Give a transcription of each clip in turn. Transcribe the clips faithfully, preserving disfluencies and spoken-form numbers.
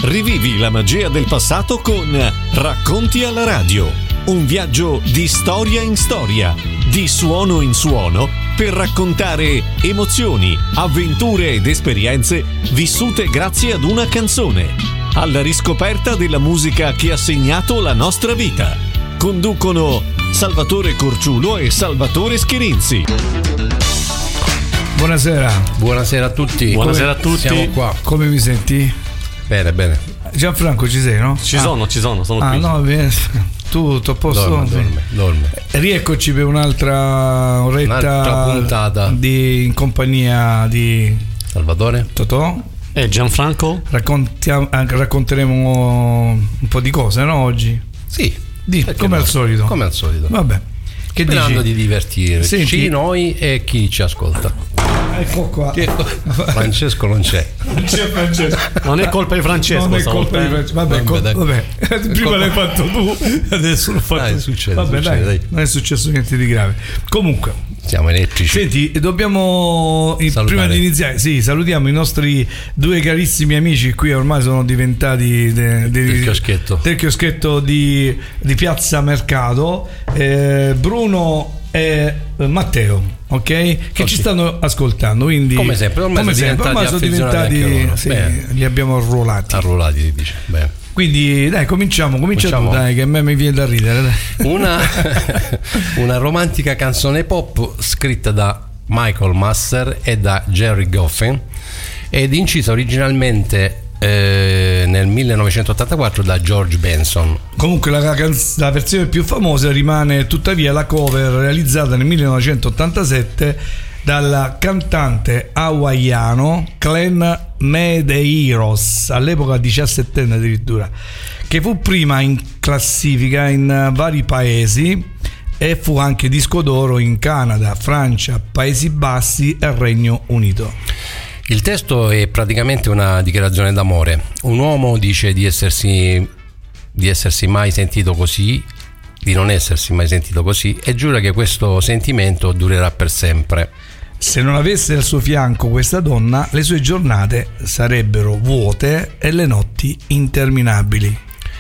Rivivi la magia del passato con Racconti alla radio. Un viaggio di storia in storia, di suono in suono, per raccontare emozioni, avventure ed esperienze vissute grazie ad una canzone. Alla riscoperta della musica che ha segnato la nostra vita. Conducono Salvatore Corciulo e Salvatore Schirinzi. Buonasera. Buonasera a tutti. Buonasera a tutti. Siamo qua. Come mi senti? Bene, bene. Gianfranco, ci sei, no? Ci ah. sono, ci sono, sono ah, qui. no, bene. Tu, tutto a posto? Dorme, dorme, dorme. Rieccoci per un'altra oretta Un'altra puntata di, in compagnia di Salvatore, Totò e Gianfranco. Raccontiamo, racconteremo un po' di cose, no, oggi? Sì, Di, come no? al solito. Come al solito. Vabbè. Che Sperando dici? di divertirci, Senti, noi e chi ci ascolta. Ecco qua. Francesco non c'è. Non c'è Francesco. Non è colpa di Francesco. Non è colpa di Francesco. Vabbè, Vabbè, col- dai. vabbè. Prima colpa- l'hai fatto tu, adesso l'ho fatto. Dai, succede, Vabbè, succede, dai, dai. non è successo niente di grave. Comunque, Siamo elettrici. senti, dobbiamo in- Salutare. prima di iniziare, sì, salutiamo i nostri due carissimi amici qui, ormai sono diventati de- de- Del chioschetto. del chioschetto di, di Piazza Mercato, eh, Bruno e Matteo, ok? Che Ok. ci stanno ascoltando, quindi Come sempre, ormai come sono sempre, ormai sono diventati diventati, affezionati anche loro. sì, Bene. li abbiamo arruolati. Arruolati, si dice. Bene. Quindi dai, cominciamo, comincia Cominciamo? tu, dai, che a me mi viene da ridere. Dai. Una, una romantica canzone pop scritta da Michael Masser e da Jerry Goffin ed incisa originalmente eh, nel millenovecentottantaquattro da George Benson. Comunque la, canz- la versione più famosa rimane tuttavia la cover realizzata nel millenovecentottantasette dal cantante hawaiano Glenn Medeiros, all'epoca diciassettenne addirittura, che fu prima in classifica in vari paesi e fu anche disco d'oro in Canada, Francia, Paesi Bassi e Regno Unito. Il testo è praticamente una dichiarazione d'amore. Un uomo dice di essersi, di essersi mai sentito così, di non essersi mai sentito così, e giura che questo sentimento durerà per sempre. Se non avesse al suo fianco questa donna, le sue giornate sarebbero vuote e le notti interminabili.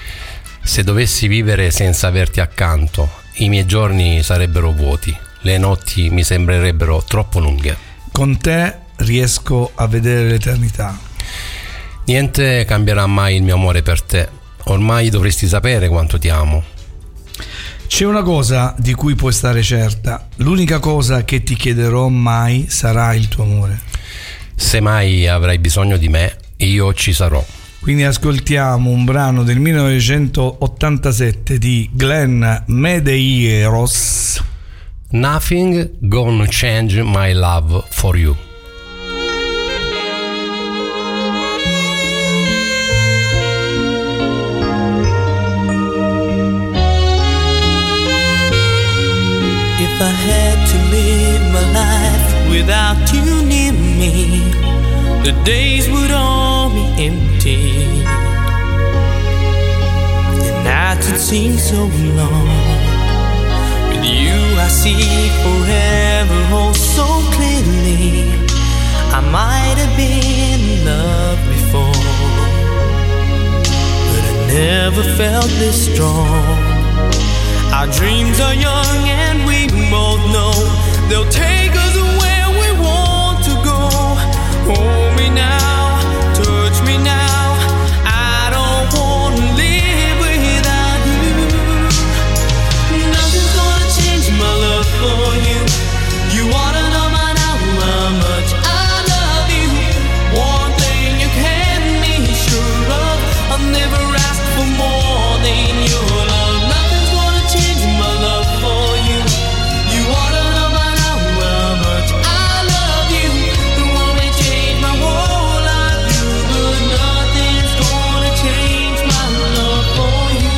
Se dovessi vivere senza averti accanto, i miei giorni sarebbero vuoti, le notti mi sembrerebbero troppo lunghe. Con te riesco a vedere l'eternità. Niente cambierà mai il mio amore per te, ormai dovresti sapere quanto ti amo. C'è una cosa di cui puoi stare certa: l'unica cosa che ti chiederò mai sarà il tuo amore. Se mai avrai bisogno di me, io ci sarò. Quindi ascoltiamo un brano del millenovecentottantasette di Glenn Medeiros. Nothing gonna change my love for you. If I had to live my life without you near me, the days would all be empty. The nights would seem so long. With you I see forever oh so clearly. I might have been in love before, but I never felt this strong. Our dreams are young and we both know they'll take us where we want to go. Hold me now, touch me now, I don't want to live without you. Nothing's gonna change my love for you. You ought to know by now how much I love you. One thing you can be sure of, I'll never ask for more than your love. Nothing's gonna change my love for you. You ought to know by now how much I love you. It won't change my whole life, but nothing's gonna change my love for you.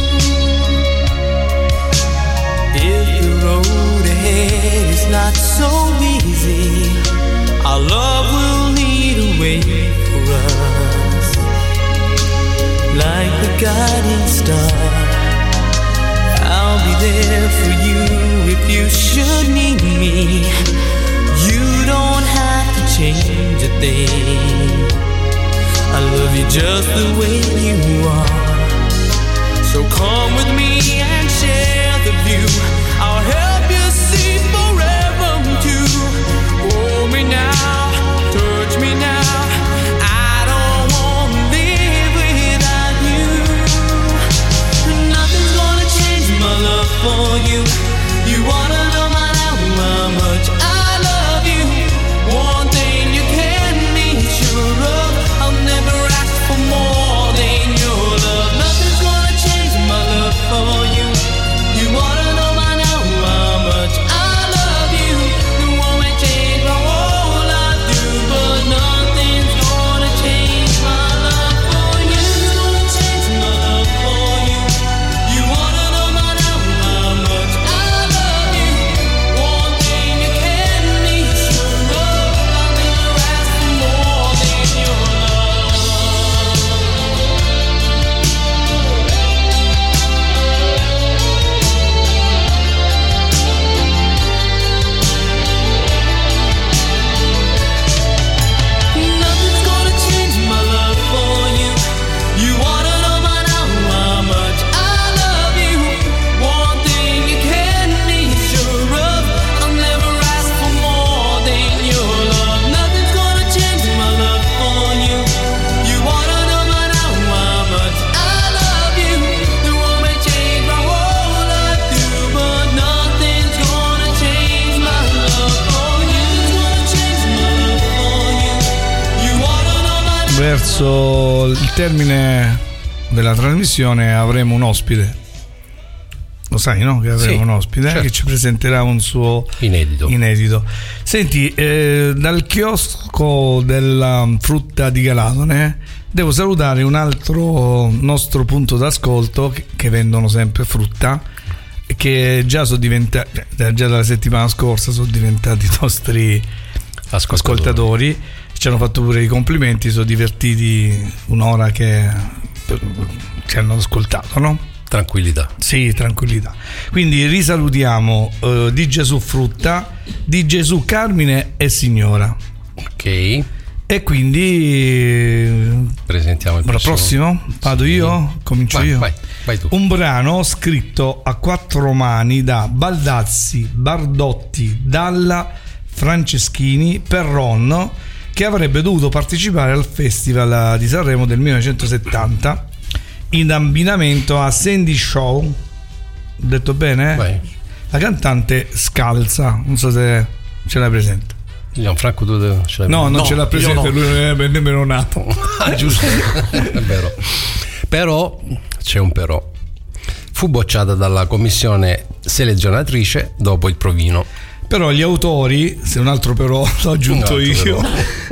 If the road ahead is not so easy, our love will lead a way for us, like the guiding star. I'll be there for you if you should need me. You don't have to change a thing. I love you just the way you are. So come with me and share the view. I'll help you see forever too. Hold me now, touch me now. I don't want to live without you. Nothing's gonna change my love for you. You wanna know my now how much I love you. One thing you can be sure of, I'll never ask for more than your love. Nothing's gonna change my love for you. You wanna know by now how much I love you. You won't change my whole life through, but nothing's gonna change my love for you. Nothing's gonna change my love for you. You wanna know by now how much I love you. One thing you can be sure of, I'll never ask for more than your love. Nothing's gonna change my love for you. You wanna know by now how much I love you. One thing you can be sure of, I'll never ask for more than your love. Nothing's gonna change my love for you. You wanna know by now how much I love you. The world may change my whole life through, but nothing's gonna change my love for you. Nothing's gonna change my love for you. You wanna know by now. Verso il termine della trasmissione avremo un ospite. Lo sai, no? Che avremo Sì, un ospite certo. che ci presenterà un suo Inedito. inedito. Senti, eh, dal chiosco della frutta di Galatone devo salutare un altro nostro punto d'ascolto che, che vendono sempre frutta, che già sono diventati, già dalla settimana scorsa sono diventati nostri Ascoltatori. ascoltatori. Ci hanno fatto pure i complimenti, sono divertiti un'ora che ci hanno ascoltato, no? Tranquillità. Sì, tranquillità. Quindi risalutiamo eh, di Gesù Frutta, di Gesù Carmine e Signora. Ok. E quindi eh, Presentiamo il il prossimo. prossimo vado io? Comincio Vai, io? vai, vai tu. Un brano scritto a quattro mani da Baldazzi, Bardotti, Dalla, Franceschini per Ron, che avrebbe dovuto partecipare al Festival di Sanremo del millenovecentosettanta in abbinamento a Sandy Shaw. Ho detto bene? Vai. La cantante scalza, non so se ce l'hai presente. Gianfranco, tu ce l'hai? No, non No, ce l'ha io presente, no. lui non è nemmeno nato. Ah, giusto. È vero. Però c'è un però. Fu bocciata dalla commissione selezionatrice dopo il provino. Però gli autori, se un altro però l'ho aggiunto Un altro io,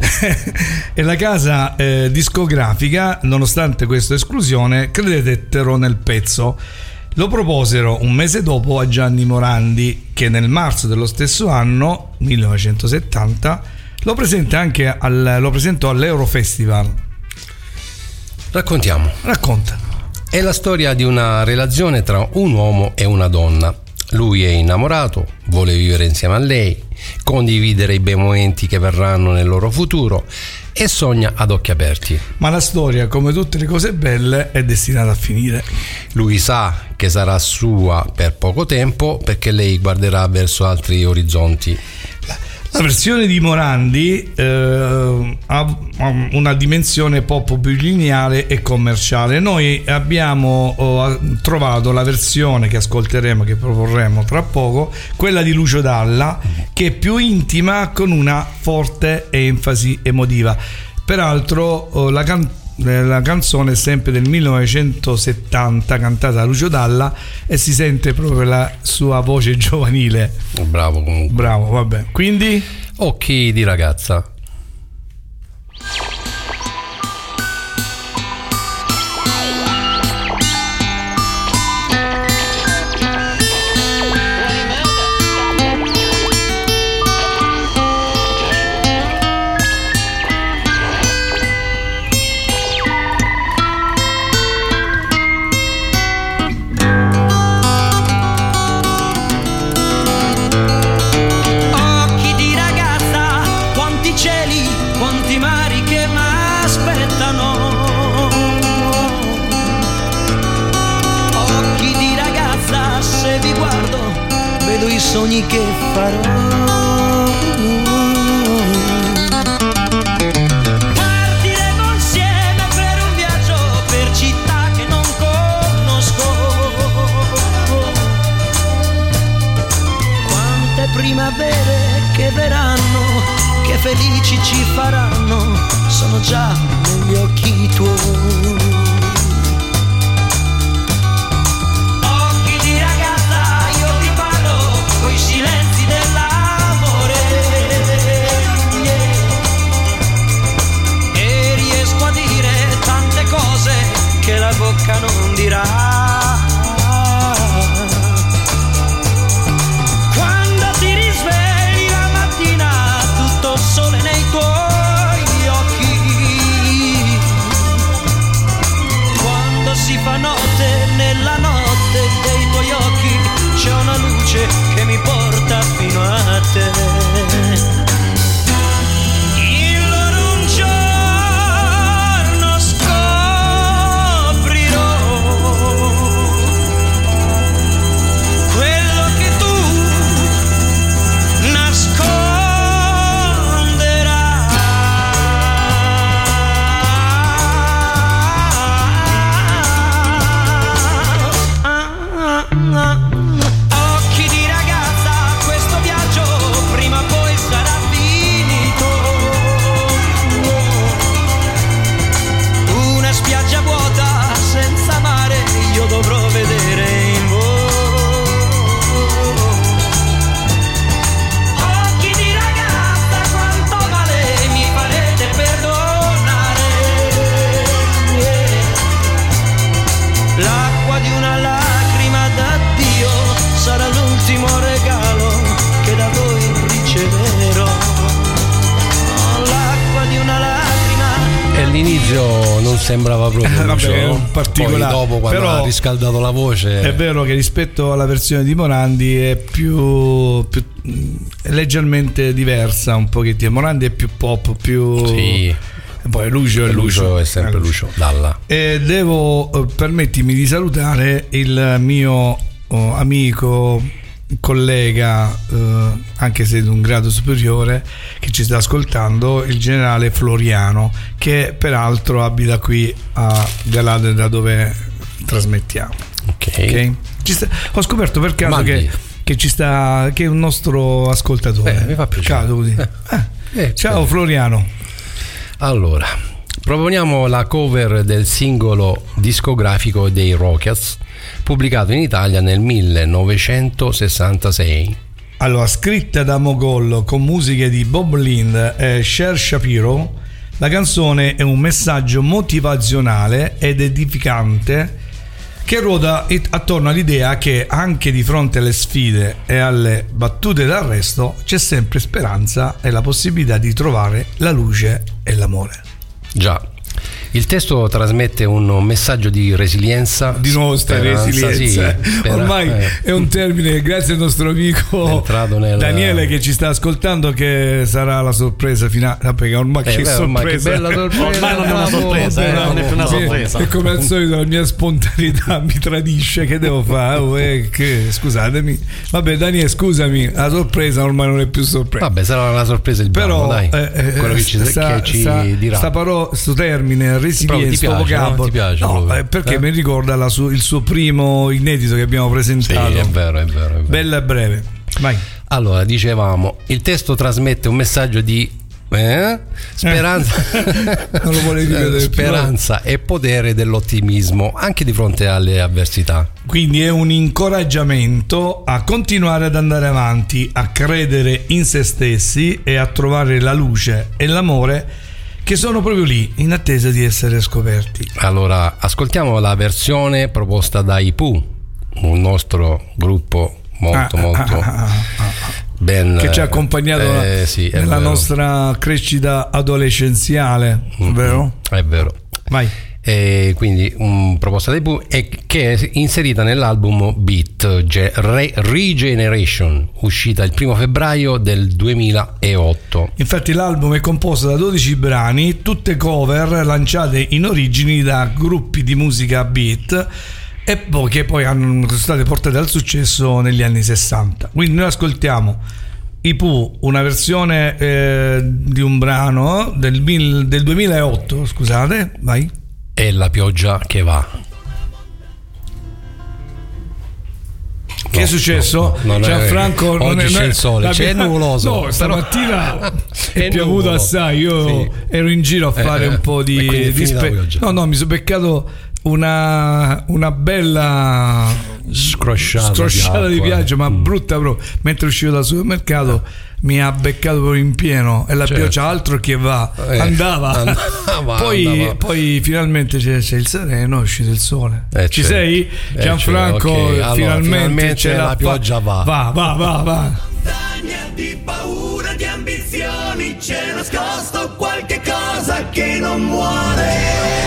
e la casa eh, discografica, nonostante questa esclusione, credettero nel pezzo. Lo proposero un mese dopo a Gianni Morandi, che nel marzo dello stesso anno, millenovecentosettanta, lo presenta anche al, lo presentò all'Eurofestival. Raccontiamo. Racconta. È la storia di una relazione tra un uomo e una donna. Lui è innamorato, vuole vivere insieme a lei, condividere i bei momenti che verranno nel loro futuro e sogna ad occhi aperti. Ma la storia, come tutte le cose belle, è destinata a finire. Lui sa che sarà sua per poco tempo perché lei guarderà verso altri orizzonti. La versione di Morandi eh, ha una dimensione pop più lineare e commerciale. Noi abbiamo oh, trovato la versione che ascolteremo, che proporremo tra poco, quella di Lucio Dalla, che è più intima con una forte enfasi emotiva. Peraltro oh, la canzone La canzone è sempre del millenovecentosettanta, cantata da Lucio Dalla, e si sente proprio la sua voce giovanile. Bravo comunque. Bravo, vabbè. Quindi Occhi di ragazza. Occhi di ragazza, quanti c'è sogni che farò. Partiremo insieme per un viaggio per città che non conosco. Quante primavere che verranno, che felici ci faranno, sono già negli occhi tuoi. Occhi di ragazza, io ti parlo coi silenzi dell'amore, yeah. E riesco a dire tante cose che la bocca non dirà. Sole nei tuoi occhi, quando si fa notte, nella notte dei tuoi occhi c'è una luce che mi porta fino a te. Il loro un giorno scoprirò quello che tu nascondi. Occhi di ragazza, questo viaggio prima o poi sarà finito. Una spiaggia vuota senza mare io dovrò vedere in voi. Occhi di ragazza, quanto male mi farete perdonare. L'acqua di una lacrima d'addio sarà l'ultimo regalo che da voi riceverò. L'acqua di una lacrima. E l'inizio non sembrava proprio Eh, vabbè, Lucio. un particolare. Poi dopo, quando Però ha riscaldato la voce, è vero che rispetto alla versione di Morandi è più, più è leggermente diversa un pochettino. Morandi è più pop, più sì, e poi Lucio è Lucio, Lucio è sempre Lucio Dalla. E devo eh, permettimi di salutare il mio oh, amico, collega, eh, anche se di un grado superiore, che ci sta ascoltando, il generale Floriano, che peraltro abita qui a Galate, da dove trasmettiamo. Ok, Ok? Ci sta- ho scoperto per caso Mandi. che, che ci sta, che è un nostro ascoltatore. Beh, mi fa piacere. Caso così. Eh. Eh, Eh, ciao beh. Floriano. Allora, proponiamo la cover del singolo discografico dei Rockets, pubblicato in Italia nel millenovecentosessantasei. Allora, scritta da Mogol con musiche di Bob Lind e Cher Shapiro, la canzone è un messaggio motivazionale ed edificante che ruota it- attorno all'idea che anche di fronte alle sfide e alle battute d'arresto c'è sempre speranza e la possibilità di trovare la luce e l'amore. Già, il testo trasmette un messaggio di resilienza. Di nuovo sta speranza, resilienza, sì, spera- ormai eh. è un termine, grazie al nostro È amico entrato nel- Daniele che ci sta ascoltando, che sarà la sorpresa finale. Ah, perché ormai Eh, che beh, ormai che sorpresa, bella sorpresa. Ormai non è una bravo, sorpresa, eh, bravo. non è più una Sì, sorpresa. e come al solito la mia spontaneità mi tradisce, che devo fare? Oh, eh, che, scusatemi, vabbè Daniele, scusami, la sorpresa ormai non è più sorpresa. Vabbè, sarà una sorpresa il brano, Però dai. eh, eh, Quello che ci, sta, che ci sta, dirà. sta paro- sto termine Proprio resilienza, ti sto piace, no? vocabolo. Ti piace No, proprio. eh, perché Eh? mi ricorda la su- il suo primo inedito che abbiamo Sì, presentato. è vero, è vero, è vero. Bella e breve. Vai. Allora, dicevamo, il testo trasmette un messaggio di eh? speranza, Non lo volevi ripetere più. speranza e potere dell'ottimismo anche di fronte alle avversità. Quindi è un incoraggiamento a continuare ad andare avanti, a credere in se stessi e a trovare la luce e l'amore che sono proprio lì, in attesa di essere scoperti. Allora, ascoltiamo la versione proposta dai Pooh, un nostro gruppo molto Ah, molto ah, ah, ah, ah. ben Che ci ha accompagnato eh, sì, è nella vero. nostra crescita adolescenziale, Mm-hmm. vero? È vero. Vai. E quindi un proposta dei Pooh e che è inserita nell'album Beat Ge- Re- Regeneration, uscita il primo febbraio del duemilaotto. Infatti l'album è composto da dodici brani, tutte cover lanciate in origini da gruppi di musica beat e poi, che poi hanno, sono state portate al successo negli anni sessanta. Quindi noi ascoltiamo i Pooh, una versione eh, di un brano del, mil, del duemilaotto, scusate, vai. È la pioggia che va. Che no, è successo? No, no, Gianfranco, non oggi è, c'è il sole, c'è mia, nuvoloso. No, stamattina è, è piovuto assai. Io sì. ero in giro a fare eh, un po' di, di spe- no, no, mi sono beccato una, una bella scrosciata, scrosciata di, di pioggia, ma mm. brutta proprio. Mentre uscivo dal supermercato mi ha beccato proprio in pieno, e la certo. pioggia altro che va, eh, andava. andava poi, andava. poi finalmente c'è, c'è il sereno, è uscito il sole. Eh, Ci certo. sei? Eh, Gianfranco, certo. Okay. Allora, finalmente, finalmente c'è la, la pioggia va. Va, va, va, va. Di paura, di ambizioni, c'è nascosto qualche cosa che non muore.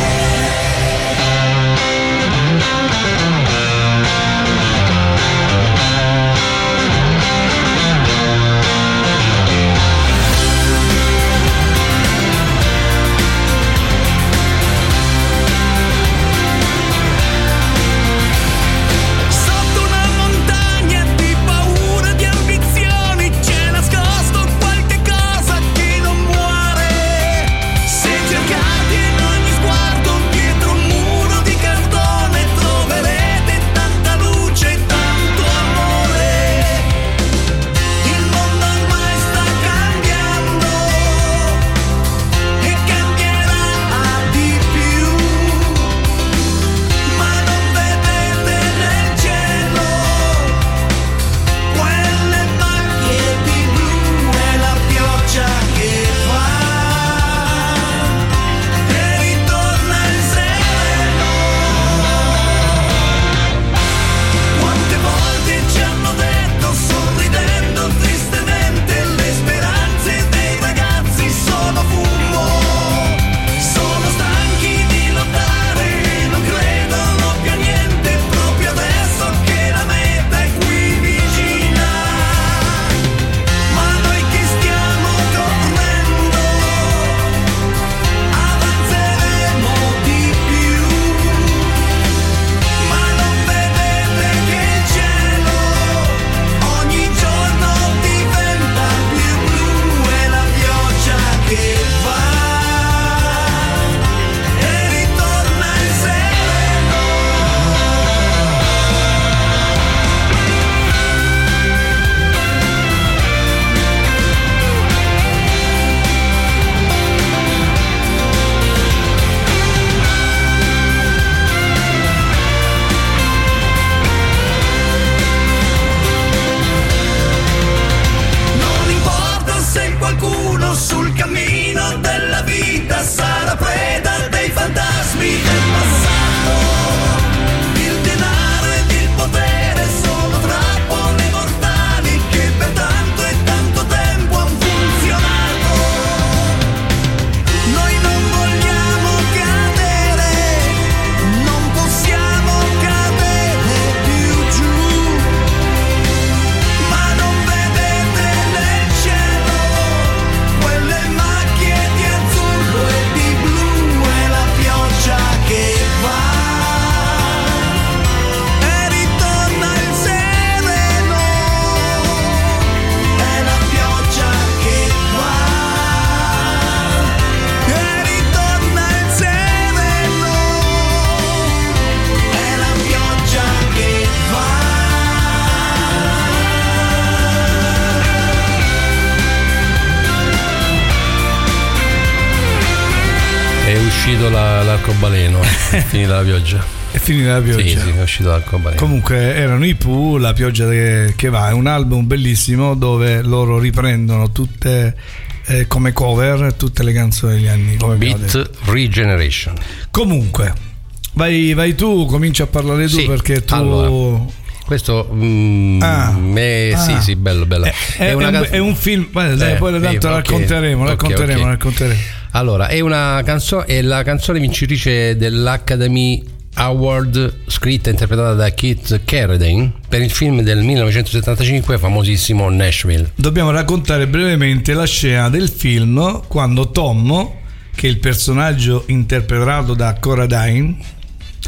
La, l'arcobaleno, è finita la pioggia. È finita la pioggia. Sì, sì, è uscito l'arcobaleno. Comunque erano i Pooh, La pioggia che, che va, è un album bellissimo dove loro riprendono tutte eh, come cover tutte le canzoni degli anni come Beat Regeneration. Comunque vai, vai tu, cominci a parlare tu, sì, perché tu allora, questo mm, ah, è, ah, sì sì bello bello è, è, è, un, can... è un film, guarda, dai, eh, poi tanto okay, racconteremo okay, racconteremo okay. racconteremo Allora, è una canzone, è la canzone vincitrice dell'Academy Award, scritta e interpretata da Keith Carradine per il film del millenovecentosettantacinque famosissimo Nashville. Dobbiamo raccontare brevemente la scena del film quando Tom, che è il personaggio interpretato da Carradine,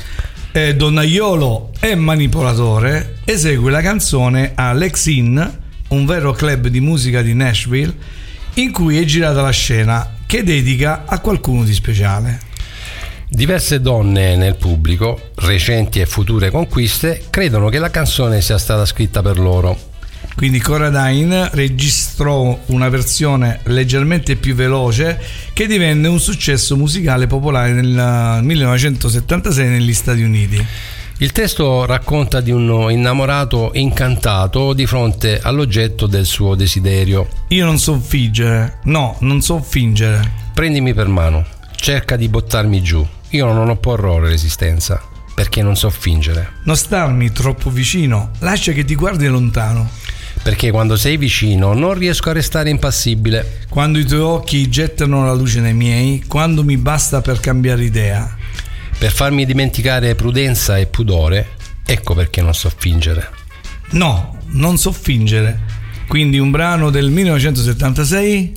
eh, donnaiolo e manipolatore, esegue la canzone all'X Inn, un vero club di musica di Nashville, in cui è girata la scena, che dedica a qualcuno di speciale. Diverse donne nel pubblico, recenti e future conquiste, credono che la canzone sia stata scritta per loro. Quindi Coradine registrò una versione leggermente più veloce che divenne un successo musicale popolare nel millenovecentosettantasei negli Stati Uniti. Il testo racconta di un innamorato incantato di fronte all'oggetto del suo desiderio. Io non so fingere, no, non so fingere. Prendimi per mano, cerca di buttarmi giù. Io non opporrò resistenza, perché non so fingere. Non starmi troppo vicino, lascia che ti guardi lontano. Perché quando sei vicino non riesco a restare impassibile. Quando i tuoi occhi gettano la luce nei miei, quando mi basta per cambiare idea. Per farmi dimenticare prudenza e pudore, ecco perché non so fingere. No, non so fingere. Quindi un brano del millenovecentosettantasei.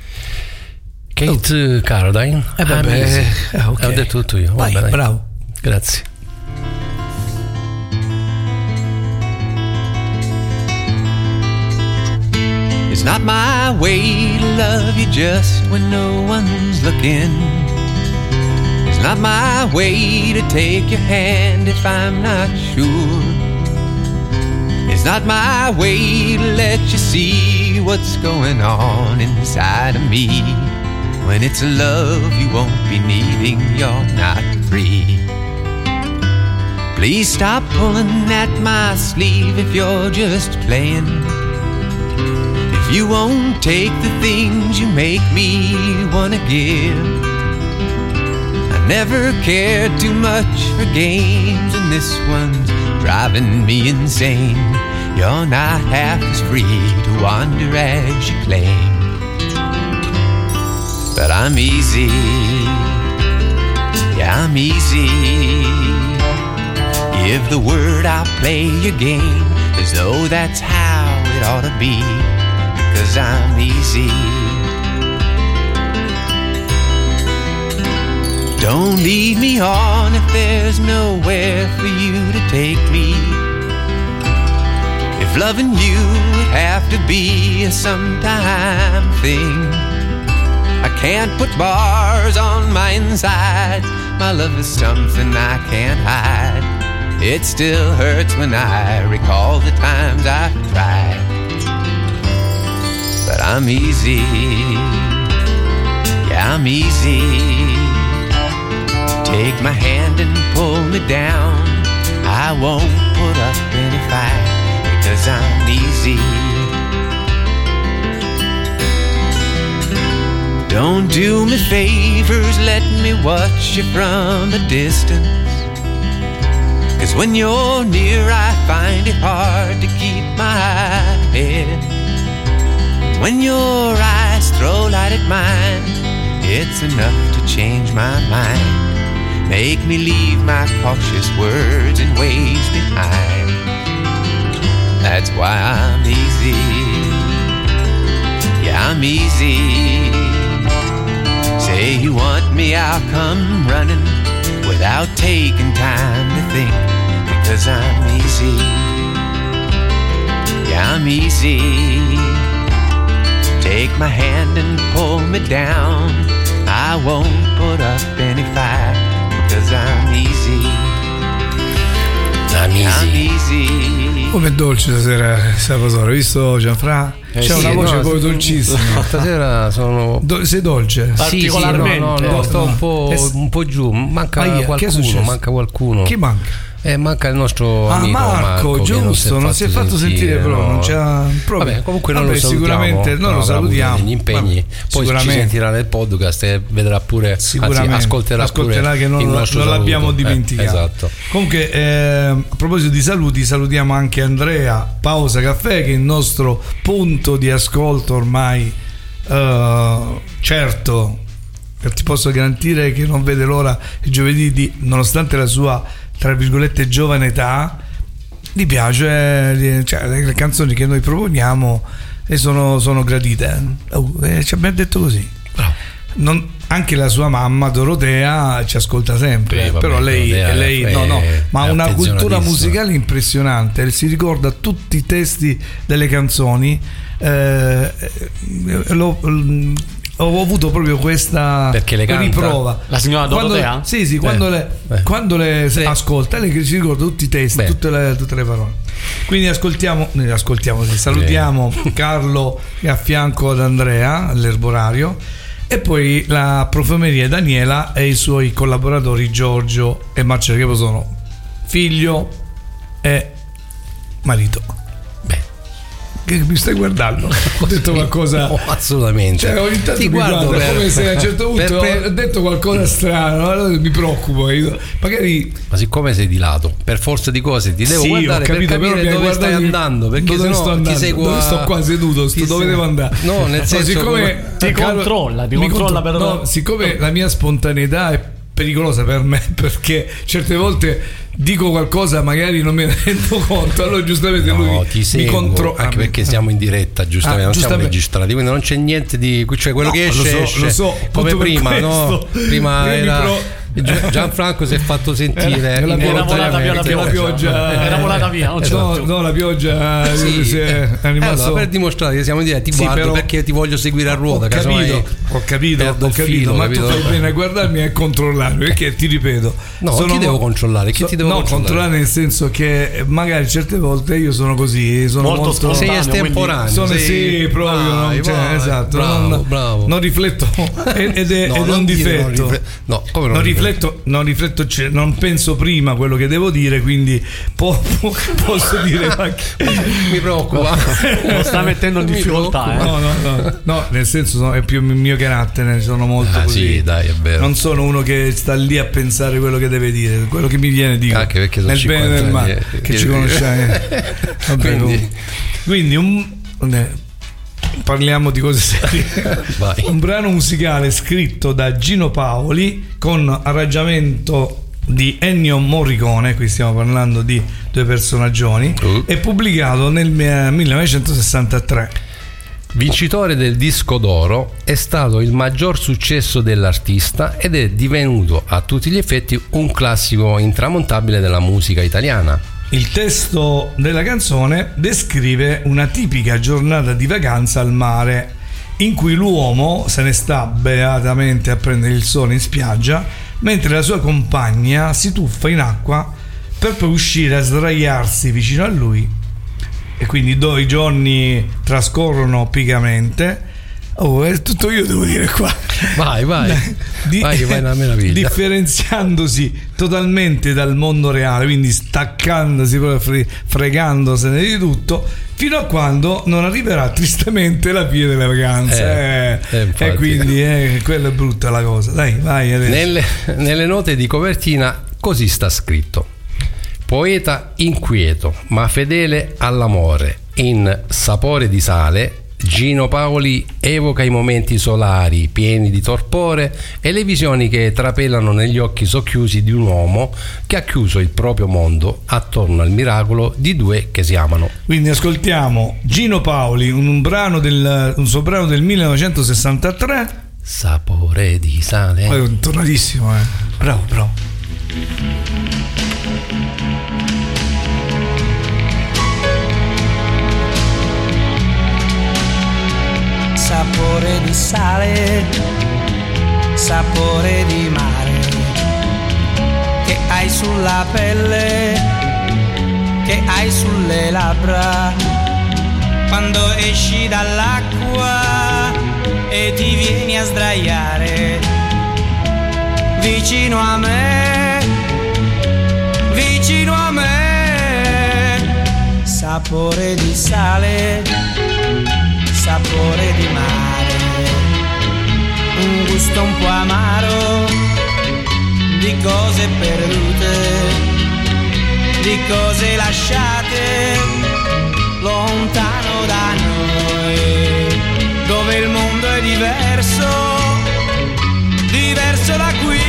Kate oh. Caradine. Eh vabbè, eh, okay. Ho detto tutto io. Vai, Vabbè, bravo. Grazie. It's not my way to love you just when no one's looking. It's not my way to take your hand if I'm not sure. It's not my way to let you see what's going on inside of me. When it's love you won't be needing, you're not free. Please stop pulling at my sleeve if you're just playing. If you won't take the things you make me wanna give. I never cared too much for games, and this one's driving me insane. You're not half as free to wander as you claim. But I'm easy, yeah, I'm easy. Give the word, I'll play your game as though that's how it ought to be, because I'm easy. Don't lead me on if there's nowhere for you to take me. If loving you would have to be a sometime thing, I can't put bars on my inside. My love is something I can't hide. It still hurts when I recall the times I've tried. But I'm easy, yeah, I'm easy. Take my hand and pull me down. I won't put up any fight, because I'm easy. Don't do me favors, let me watch you from a distance. Cause when you're near I find it hard to keep my head. When your eyes throw light at mine, it's enough to change my mind. Make me leave my cautious words and ways behind. That's why I'm easy, yeah, I'm easy. Say you want me, I'll come running without taking time to think, because I'm easy, yeah, I'm easy. Take my hand and pull me down. I won't put up any fight, because I'm easy, I'm easy. I'm easy. Come è dolce stasera Salvatore, hai visto Gianfra? Eh C'è sì, una voce no, poi dolcissima. Stasera sono Do- sei dolce? Particolarmente. Sì, sì, no, no, no, Eh, sto un po', eh, un po' giù. Manca Aia, che è qualcuno, successo? manca qualcuno. Chi manca? Eh, manca il nostro Ah, amico Marco, Marco, giusto, non si è fatto sentire, però no. non c'ha proprio. Vabbè, comunque noi Vabbè, lo salutiamo, sicuramente noi non lo avrà avuto salutiamo. degli impegni. Vabbè, Poi ci sicuramente. sentirà nel podcast e vedrà pure, Sicuramente anzi ascolterà, ascolterà pure che non, il non nostro l'abbiamo saluto. dimenticato. Eh, esatto. Comunque, eh, a proposito di saluti, salutiamo anche Andrea Pausa Caffè, che è il nostro punto di ascolto ormai, eh, certo, ti posso garantire che non vede l'ora il giovedì di, nonostante la sua tra virgolette giovane età, gli piace, cioè, le canzoni che noi proponiamo e sono, sono gradite. Oh, eh, ci abbiamo detto così. Bravo. non, anche la sua mamma Dorotea ci ascolta sempre, Beh, vabbè, però lei, Dorotea lei è- no, no, ma è ha una cultura affezionatissima. musicale impressionante, si ricorda tutti i testi delle canzoni. eh, lo- l- ho avuto proprio questa Perché le canta? riprova. La signora Quando- Dorotea? sì, sì, quando Eh, le, eh. quando le Sì. ascolta, lei si ricorda tutti i testi, Beh. tutte le, tutte le parole. Quindi ascoltiamo, noi ascoltiamo, sì, salutiamo Carlo che è a fianco ad Andrea all'erborario, e poi la profumeria Daniela e i suoi collaboratori Giorgio e Marcello, che poi sono figlio e marito. Beh. Che mi stai guardando? Ho detto qualcosa. No, assolutamente. Cioè, ogni tanto Ti mi guardo guarda per- come se a un certo per- punto per- ho detto qualcosa strano, allora mi preoccupo. io- Magari Ma siccome sei di lato, per forza di cose ti devo sì, guardare ho capito, per però capire mi hai dove stai guardato- andando, perché dove sennò sto andando? ti seguo Dove a- sto qua seduto, sto ti dove se- devo andare? No, nel senso siccome come- Ti Carlo- controlla, ti mi controlla contro- per- no, siccome la mia spontaneità è pericolosa per me, perché certe volte dico qualcosa magari non me ne rendo conto, allora giustamente No, lui ti mi seguo, controlla, anche perché siamo in diretta, giustamente, Ah, non siamo giustamente. registrati, quindi non c'è niente di, cioè quello No, che lo esce, so, esce. lo so, come appunto per prima, no? questo. Prima Io mi era pro- Gi- Gianfranco si è fatto sentire Era- era Era volata via la involontariamente. pioggia. Era volata via, non c'è no, più. no, la pioggia Sì, si è, eh, è rimasto. allora, per dimostrare che siamo in diretta, ti Sì, guardo però- perché ti voglio seguire a ruota, ho casomai capito, ho capito, perdo ho il capito, filo, ma capito? tu fai bene a guardarmi e a controllarmi, perché ti ripeto, No, chi devo controllare? Chi ti devo no, controllare? controllare nel senso che magari certe volte io sono così, sono Molto molto, sei spontaneo, estemporaneo, sono sei- sì, proprio, vai, non, cioè, vai, esatto, bravo, non, bravo. non rifletto ed è, ed è No, un non dire non difetto. rifle- no, come non non rifletto? rifletto, non rifletto, cioè, non penso prima quello che devo dire, quindi po- po- posso dire anche- mi preoccupa. Lo sta mettendo in Mi difficoltà, eh. No, no, no, no, nel senso no, è più il mio carattere, sono molto Ah, così. sì, dai, è vero. Non sono uno che sta lì a pensare quello che deve dire, quello che mi viene dico. Anche perché sono nel bene e nel cinquanta male, anni, che eh, ci che- conosciamo. Vabbè, Quindi- quindi, quindi un, eh, parliamo di cose serie. Vai. Un brano musicale scritto da Gino Paoli con arrangiamento di Ennio Morricone, qui stiamo parlando di due personaggioni, Uh. e pubblicato nel millenovecentosessantatré. Vincitore del disco d'oro, è stato il maggior successo dell'artista ed è divenuto a tutti gli effetti un classico intramontabile della musica italiana. Il testo della canzone descrive una tipica giornata di vacanza al mare in cui l'uomo se ne sta beatamente a prendere il sole in spiaggia mentre la sua compagna si tuffa in acqua per poi uscire a sdraiarsi vicino a lui, e quindi do- i giorni trascorrono picamente. Oh, è tutto io devo dire qua. Vai, vai. Di- vai che vai una meraviglia. differenziandosi totalmente dal mondo reale, quindi staccandosi, proprio fre- fregandosene di tutto, fino a quando non arriverà tristemente la fine delle vacanze. Eh, Eh, eh, infatti. e quindi eh, quella è brutta la cosa. Dai, vai adesso. Nelle, nelle note di copertina così sta scritto: poeta inquieto ma fedele all'amore, in Sapore di sale Gino Paoli evoca i momenti solari pieni di torpore e le visioni che trapelano negli occhi socchiusi di un uomo che ha chiuso il proprio mondo attorno al miracolo di due che si amano. Quindi ascoltiamo Gino Paoli, un, un brano del un suo brano del millenovecentosessantatré. Sapore di sale. Poi è tornatissimo, eh. Bravo, bravo. Sapore di sale, sapore di mare, che hai sulla pelle, che hai sulle labbra, quando esci dall'acqua e ti vieni a sdraiare vicino a me, vicino a me. Sapore di sale, sapore di mare, un gusto un po' amaro di cose perdute, di cose lasciate lontano da noi, dove il mondo è diverso, diverso da qui.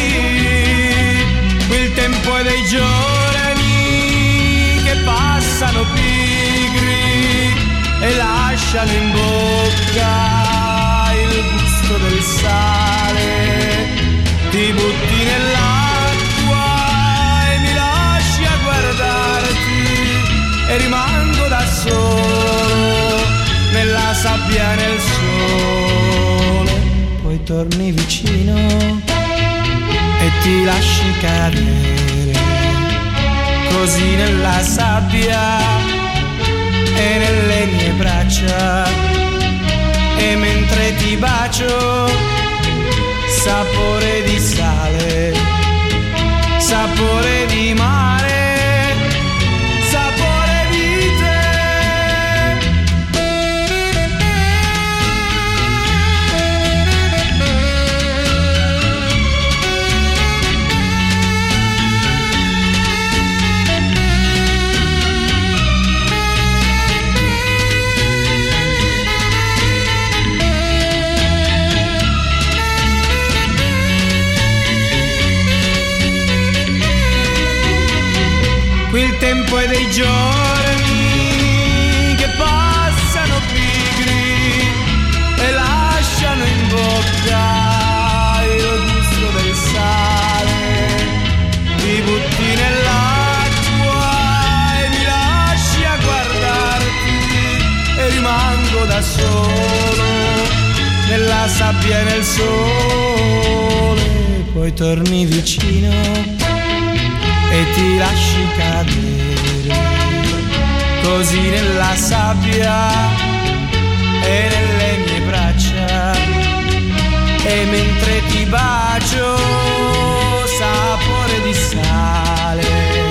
Qui il tempo è dei giorni che passano pigri e lasciano in bocca il gusto gusto del sale, ti butti nell'acqua e mi lasci a guardarti e rimango da solo nella sabbia e nel sole. Poi torni vicino e ti lasci cadere così nella sabbia e nelle mie braccia, e mentre ti bacio sapore di sale, sapore di mare, sapore di te. Qui il tempo è dei giorni che passano pigri e lasciano in bocca il gusto del sale. Ti butti nell'acqua e mi lasci a guardarti e rimango da solo nella sabbia e nel sole. Poi torni vicino e ti lasci cadere così nella sabbia e nelle mie braccia, e mentre ti bacio sapore di sale,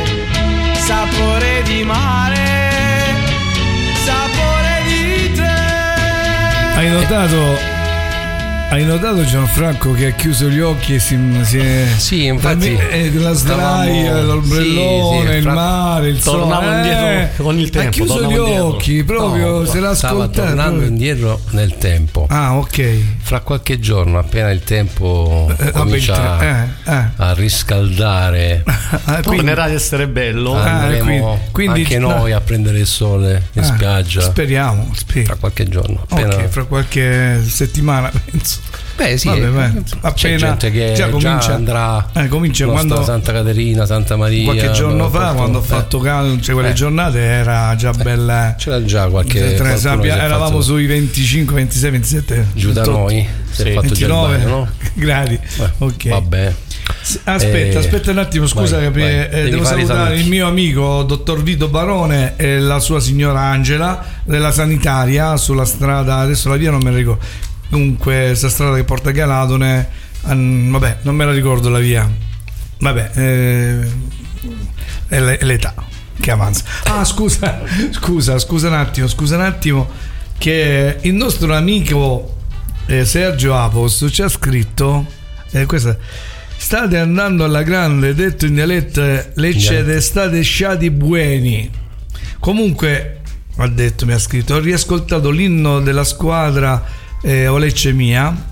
sapore di mare, sapore di te. Hai notato? Hai notato Gianfranco che ha chiuso gli occhi e si, si è. Sì, infatti. Eh, la sdraia, l'ombrellone, sì, sì, il fra... mare, il sole. Tornavo eh, indietro con il tempo. Ha chiuso gli indietro. occhi, proprio No, se l'ha stava ascoltato. tornando proprio. indietro nel tempo. Ah, ok. Fra qualche giorno, appena il tempo Eh, comincia vabbè, eh, eh. a riscaldare, Ah, Tornerà ad essere bello. Ah, andremo quindi- quindi- anche noi a prendere il sole in ah, spiaggia. Speriamo, Fra speriamo. qualche giorno. Appena... Ok, fra qualche settimana penso. Beh, sì, Vabbè, beh, c'è appena gente che già già, comincia- andrà eh, comincia nostra quando- Santa Caterina, Santa Maria. Qualche giorno fa, qualcuno- quando ho eh, fatto caldo, cioè quelle Eh. giornate era già bella. c'era già qualche Tre- qualcuno sabbia- si è eravamo fatto sui venticinque, ventisei, ventisette giù da ventotto, noi, si è Sì. fatto già il ventinove bagno, no? gradi. Eh, Ok. Vabbè. S- Aspetta, Eh, aspetta un attimo, scusa, vai, che vai. eh, Devi devo fare i salutare saluti. il mio amico dottor Vito Barone e la sua signora Angela della sanitaria sulla strada, adesso la via non me la ricordo. Comunque, questa strada che porta a Galatone, an- vabbè, non me la ricordo la via. Vabbè, eh, è, l'e- è l'età che avanza. Ah, scusa, scusa, scusa un attimo, scusa un attimo, che il nostro amico eh, Sergio Apos ci ha scritto, eh, questa, state andando alla grande, detto in dialetto, lecce state sciati buoni. Comunque, ha detto, mi ha scritto, ho riascoltato l'inno della squadra eh, o Lecce mia,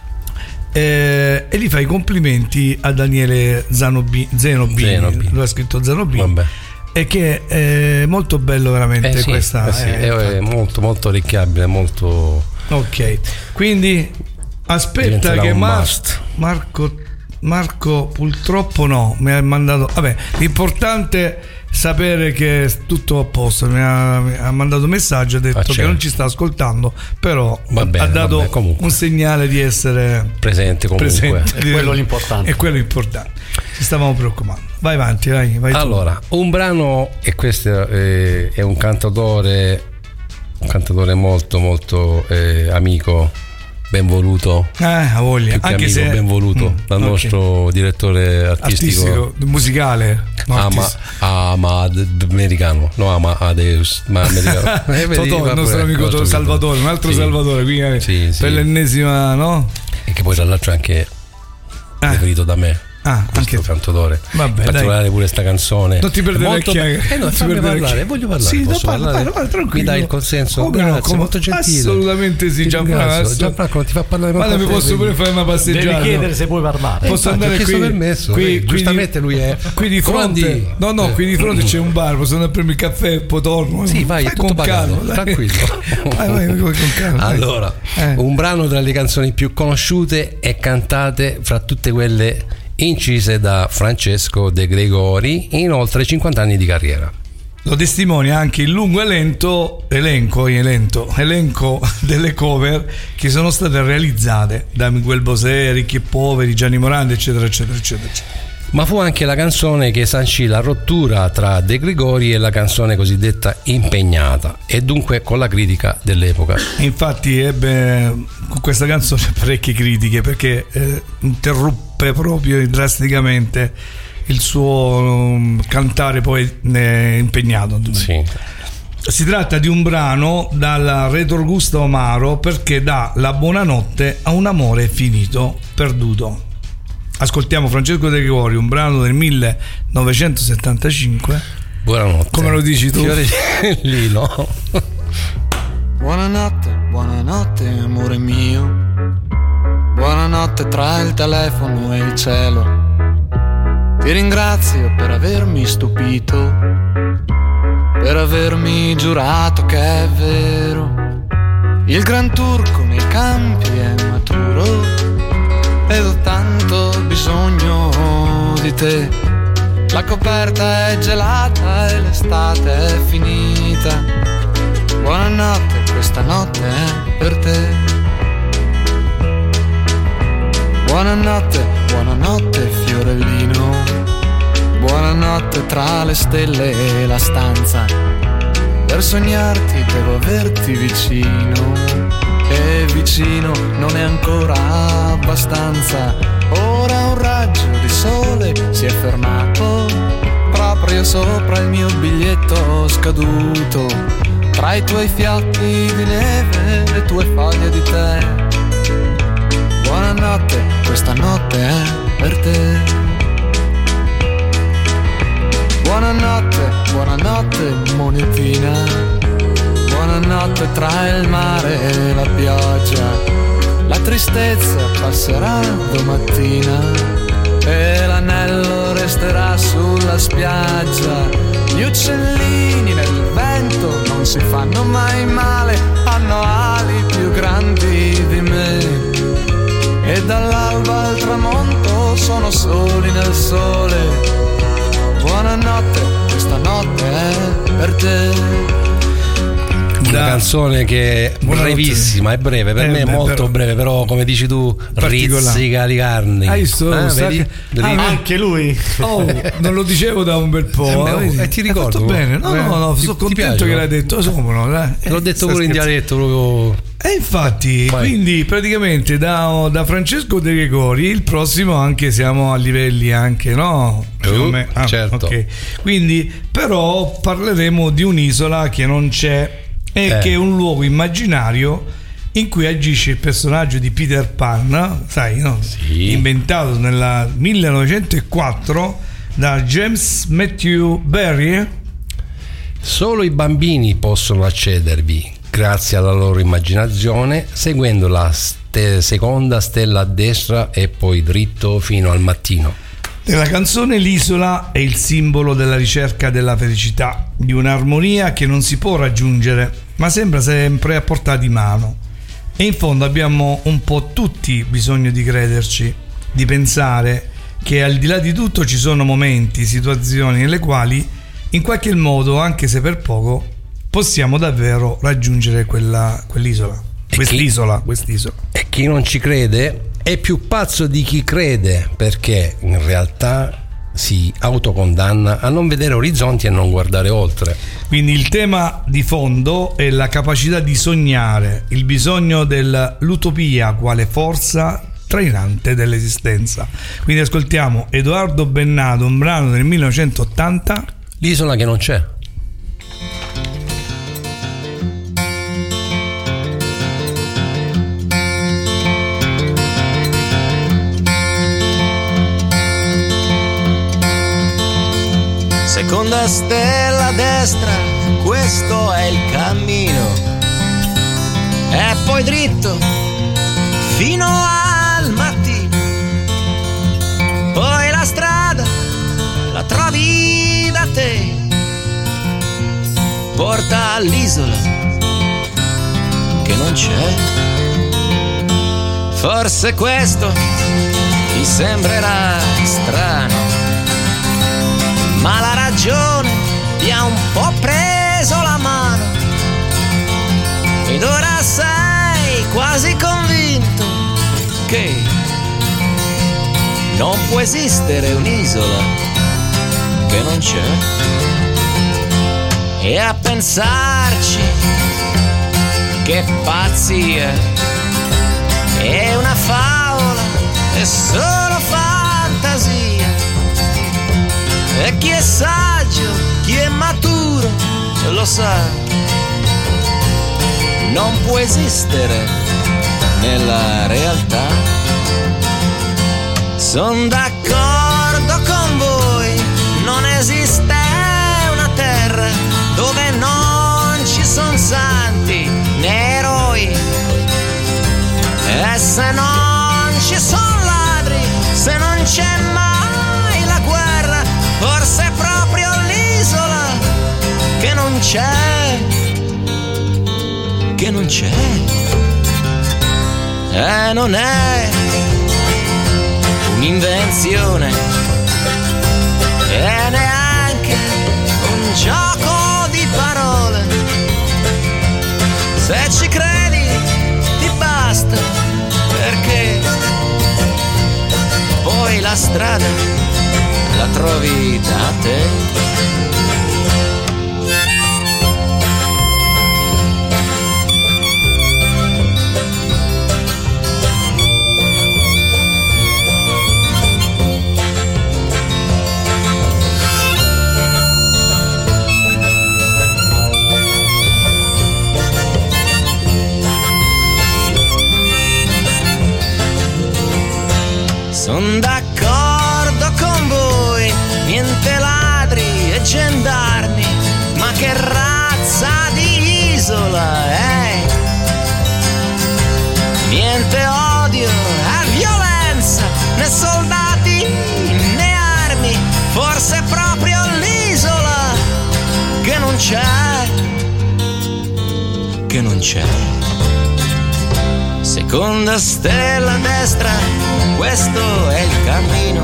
eh, e gli fai i complimenti a Daniele Zanobi, Zenobini, Zenobini. lui ha scritto Zanobini, Vabbè. e che è molto bello veramente Eh sì, questa eh sì, eh, è, è molto molto orecchiabile, molto ok, quindi aspetta diventerà che un Mar- must. Marco Marco purtroppo no, mi ha mandato, vabbè, l'importante è sapere che è tutto a posto, mi ha, mi ha mandato un messaggio, ha detto Ah, che certo. non ci sta ascoltando, però Va bene, ha dato vabbè, comunque. un segnale di essere presente comunque. presente. È quello l'importante. È quello importante. Ci stavamo preoccupando. Vai avanti, vai, vai tu. Allora, un brano, e questo è, è un cantautore, un cantautore molto molto eh, amico, ben voluto, Eh, ha voglia. più che Anche amico, se ben voluto Mm, dal ok. nostro direttore artistico, artistico, musicale, no, Ama, artistico. Ama americano, no Amadeus, ma americano. Eh, vedi, Totò, va il nostro pure, amico nostro Salvatore, un altro Sì. Salvatore, quindi eh, Sì, sì. per l'ennesima, no? E che poi tra l'altro è anche Eh. preferito da me. Ah, questo anche cantautore. Vabbè, in particolare dai. pure sta canzone. Non ti perdere molto le chiacchiere. Eh no, Non ti fammi perdere parlare, le- voglio parlare. Sì, no, posso parla, parlare? parla, parla, tranquillo. Mi dai il consenso? Come no, Grazie, come- molto gentile. assolutamente sì, Ti Gianfranco, ringrazio. ass- Gianfranco non ti fa parlare Guarda, mi manco a te, posso pure quindi- fare una passeggiata. Devi chiedere se puoi parlare. Posso Infatti, andare ho chiesto qui, permesso, qui, eh, qui giustamente di, lui è qui di fronte. Grandi. No, no, Eh. qui di fronte c'è un bar, posso andare a prendere il caffè e poi torno. Sì, vai, è tutto con pagato, calma, dai. tranquillo. Vai, vai, vai, con calma. dai. Allora, Eh. un brano tra le canzoni più conosciute e cantate fra tutte quelle incise da Francesco De Gregori in oltre cinquanta anni di carriera. Lo testimonia anche il lungo elenco, elenco, elenco, elenco delle cover che sono state realizzate da Miguel Bosé, Ricchi e Poveri, Gianni Morandi, eccetera, eccetera, eccetera, eccetera. Ma fu anche la canzone che sancì la rottura tra De Gregori e la canzone cosiddetta Impegnata, e dunque con la critica dell'epoca. Infatti ebbe con questa canzone parecchie critiche perché eh, interruppe proprio drasticamente il suo um, cantare poi eh, impegnato. Sì. Si tratta di un brano dal retrogusto amaro perché dà la buonanotte a un amore finito, perduto. Ascoltiamo Francesco De Gregori, un brano del millenovecentosettantacinque. Buonanotte. Come lo dici tu? Fiorellino. Buonanotte, buonanotte amore mio. Buonanotte tra il telefono e il cielo. Ti ringrazio per avermi stupito, per avermi giurato che è vero. Il gran turco nei campi è maturo ed ho tanto bisogno di te. La coperta è gelata e l'estate è finita. Buonanotte, questa notte è per te. Buonanotte, buonanotte fiorellino. Buonanotte tra le stelle e la stanza. Per sognarti devo averti vicino. E vicino non è ancora abbastanza. Ora un raggio di sole si è fermato proprio sopra il mio biglietto scaduto. Tra i tuoi fiocchi di neve, le tue foglie di tè. Buonanotte, questa notte è per te. Buonanotte, buonanotte monetina. Buonanotte tra il mare e la pioggia. La tristezza passerà domattina e l'anello resterà sulla spiaggia. Gli uccellini nel vento non si fanno mai male, hanno ali più grandi di me. E dall'alba al tramonto sono soli nel sole. Buonanotte, questa notte è per te. Una Da- canzone che è Buonanotte. brevissima, è breve, per Eh, me è beh, molto però- breve, però come dici tu, Particolare. rizzica le carni. Hai visto? Eh, Sa vedi? che- Vedi? Ah, Anche lui. Oh, non lo dicevo da un bel po'. Eh, beh, vedi? eh, ti Hai ricordo. fatto bene. No, Eh, no, no, ti- sono ti contento piace, che no? l'hai detto. Sono, dai. L'ho Eh, detto sta pure in scherzando. dialetto proprio. E infatti, Vai. quindi praticamente da, da Francesco De Gregori il prossimo anche siamo a livelli anche, no? Secondo me. Ah, certo. ok. Quindi però parleremo di un'isola che non c'è e Eh. che è un luogo immaginario in cui agisce il personaggio di Peter Pan, sai, no? Sì. Inventato nel millenovecentoquattro da James Matthew Barrie. Solo i bambini possono accedervi, grazie alla loro immaginazione, seguendo la ste- seconda stella a destra e poi dritto fino al mattino. Nella canzone l'isola è il simbolo della ricerca della felicità, di un'armonia che non si può raggiungere, ma sembra sempre a portata di mano. E in fondo abbiamo un po' tutti bisogno di crederci, di pensare che al di là di tutto ci sono momenti, situazioni nelle quali, in qualche modo, anche se per poco, possiamo davvero raggiungere quella, quell'isola. E Quest'isola, quest'isola. E chi non ci crede è più pazzo di chi crede, perché in realtà si autocondanna a non vedere orizzonti e non guardare oltre. Quindi il tema di fondo è la capacità di sognare, il bisogno dell'utopia quale forza trainante dell'esistenza. Quindi ascoltiamo Edoardo Bennato, un brano del millenovecentottanta, L'isola che non c'è. seconda stella a destra, questo è il cammino. E poi dritto fino al mattino. Poi la strada la trovi da te, porta all'isola che non c'è. Forse questo ti sembrerà strano, ma la ragione ti ha un po' preso la mano ed ora sei quasi convinto che non può esistere un'isola che non c'è. E a pensarci, che pazzia, è una favola, è solo fantasia. E chi è saggio, chi è maturo, lo sa, non può esistere nella realtà. Son d'accordo con voi, non esiste una terra dove non ci son santi né eroi. E se non ci son ladri, se non c'è mai la guerra, forse è proprio l'isola che non c'è, che non c'è. E non è un'invenzione e neanche un gioco di parole. Se ci credi ti basta, perché poi la strada la trovi da te. Son d'accordo con voi, niente ladri e gendarmi, ma che razza di isola è? Niente odio e violenza, né soldati né armi, forse è proprio l'isola che non c'è, che non c'è. Seconda stella a destra, questo è il cammino.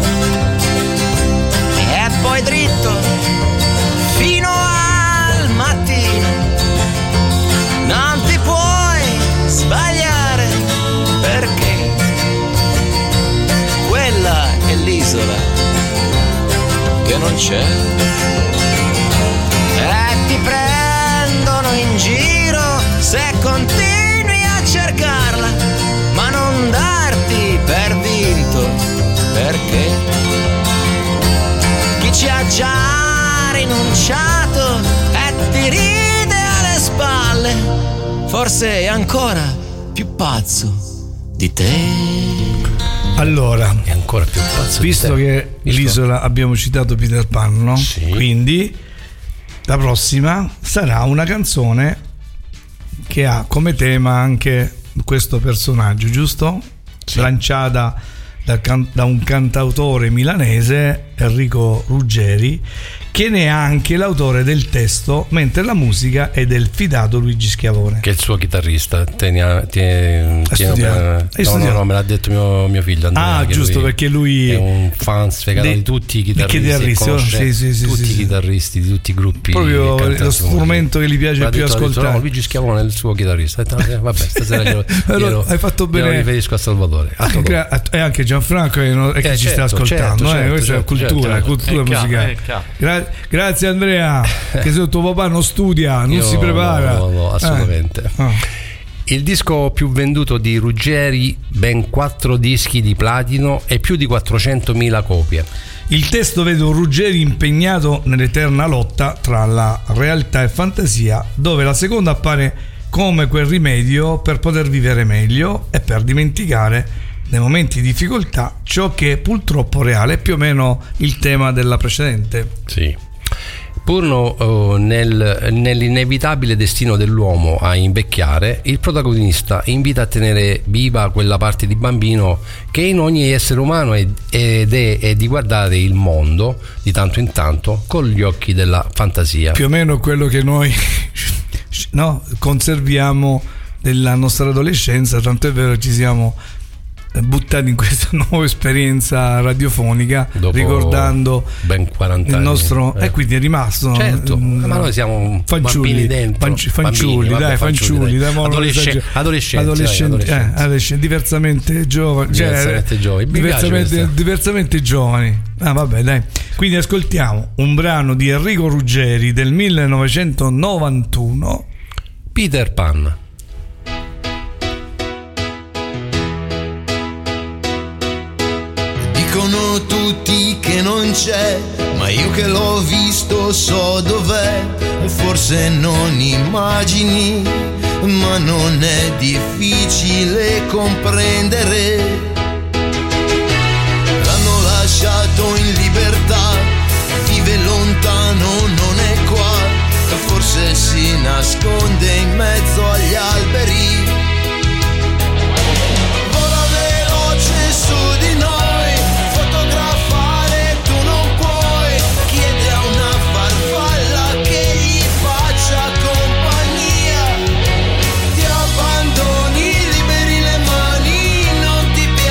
E poi dritto fino al mattino. Non ti puoi sbagliare, perché quella è l'isola che non c'è. E ti prendono in giro se continui a cercarla, ma non darti per vinto, perché chi ci ha già rinunciato e ti ride alle spalle, forse è ancora più pazzo di te. Allora, è ancora più pazzo visto di te. che Visto? l'isola abbiamo citato Peter Pan, no? Sì. Quindi la prossima sarà una canzone che ha come tema anche questo personaggio, giusto? Sì. Lanciata da, can- da un cantautore milanese, Enrico Ruggeri, che ne è anche l'autore del testo, mentre la musica è del fidato Luigi Schiavone, che è il suo chitarrista. Tieni, tieni, tieni, no, no, no, me l'ha detto mio, mio figlio Andrea, ah, giusto, perché lui è un fan sfegato di, di tutti i chitarristi, chitarristi conosce sì, sì, sì, tutti sì, i chitarristi di tutti i gruppi, proprio lo strumento che gli piace più detto, ascoltare. detto, no, Luigi Schiavone è il suo chitarrista. Detto, eh, vabbè, stasera glielo, glielo, hai fatto bene, glielo riferisco a Salvatore. Anche, e anche Gianfranco è, è che eh, ci certo, sta ascoltando, certo, eh, certo, questa certo, è cultura, certo, cultura è musicale. chiaro, è Gra- grazie Andrea, che se tuo papà non studia, non Io si prepara. No, no, no, assolutamente. Eh. Oh. Il disco più venduto di Ruggeri, ben quattro dischi di platino e più di quattrocentomila copie. Il testo vede un Ruggeri impegnato nell'eterna lotta tra la realtà e fantasia, dove la seconda appare come quel rimedio per poter vivere meglio e per dimenticare nei momenti di difficoltà ciò che è purtroppo reale, più o meno il tema della precedente. Sì. Pur no, oh, nel, nell'inevitabile destino dell'uomo a invecchiare, il protagonista invita a tenere viva quella parte di bambino che è in ogni essere umano ed è, è di guardare il mondo di tanto in tanto con gli occhi della fantasia. Più o meno quello che noi no, conserviamo della nostra adolescenza, tanto è vero ci siamo buttati in questa nuova esperienza radiofonica. Dopo ricordando ben quaranta il nostro anni, eh. e quindi è rimasto, certo, mh, ma noi siamo fanciulli bambini dentro, fanci, fanciulli, bambini, dai, vabbè, fanciulli, dai, adolescenti, adolescenti, adolescenti, dai, eh, adolescenti, diversamente giovani, cioè, diversamente giovani, diversamente, diversamente giovani. Ah, vabbè, dai. Quindi ascoltiamo un brano di Enrico Ruggeri del millenovecentonovantuno, Peter Pan. Dicono tutti che non c'è, ma io che l'ho visto so dov'è. Forse non immagini, ma non è difficile comprendere. L'hanno lasciato in libertà, vive lontano, non è qua. Forse si nasconde in mezzo agli alberi. Vola veloce su di noi. Ti abbandoni, liberi le mani, non ti piace.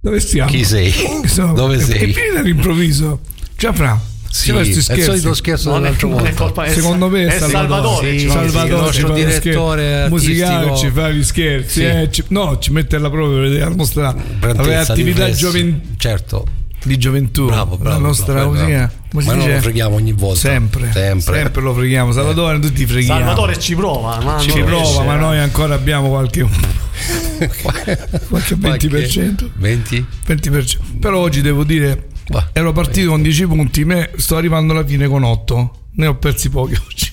Dove stiamo? Chi sei? Sono... Dove sei? E viene all'improvviso. Ciao Fra. Sì, è il solito scherzo dell'altro mondo. Secondo me è Salvatore, sì, Salvatore, sì, il nostro direttore musicale ci fa gli scherzi, sì. eh, ci, no, ci mette alla prova la nostra attività gioventù, certo, di gioventù, bravo, bravo, la nostra bravo, musica, bravo. Ma dice? non lo freghiamo ogni volta, sempre, sempre, sempre lo freghiamo. Salvatore, eh. tutti freghiamo. Salvatore ci prova, ma ci prova, riesce, ma noi ancora abbiamo qualche qualche venti per cento venti per cento. Però oggi devo dire, bah, ero partito con dieci punti, me sto arrivando alla fine con otto, ne ho persi pochi oggi.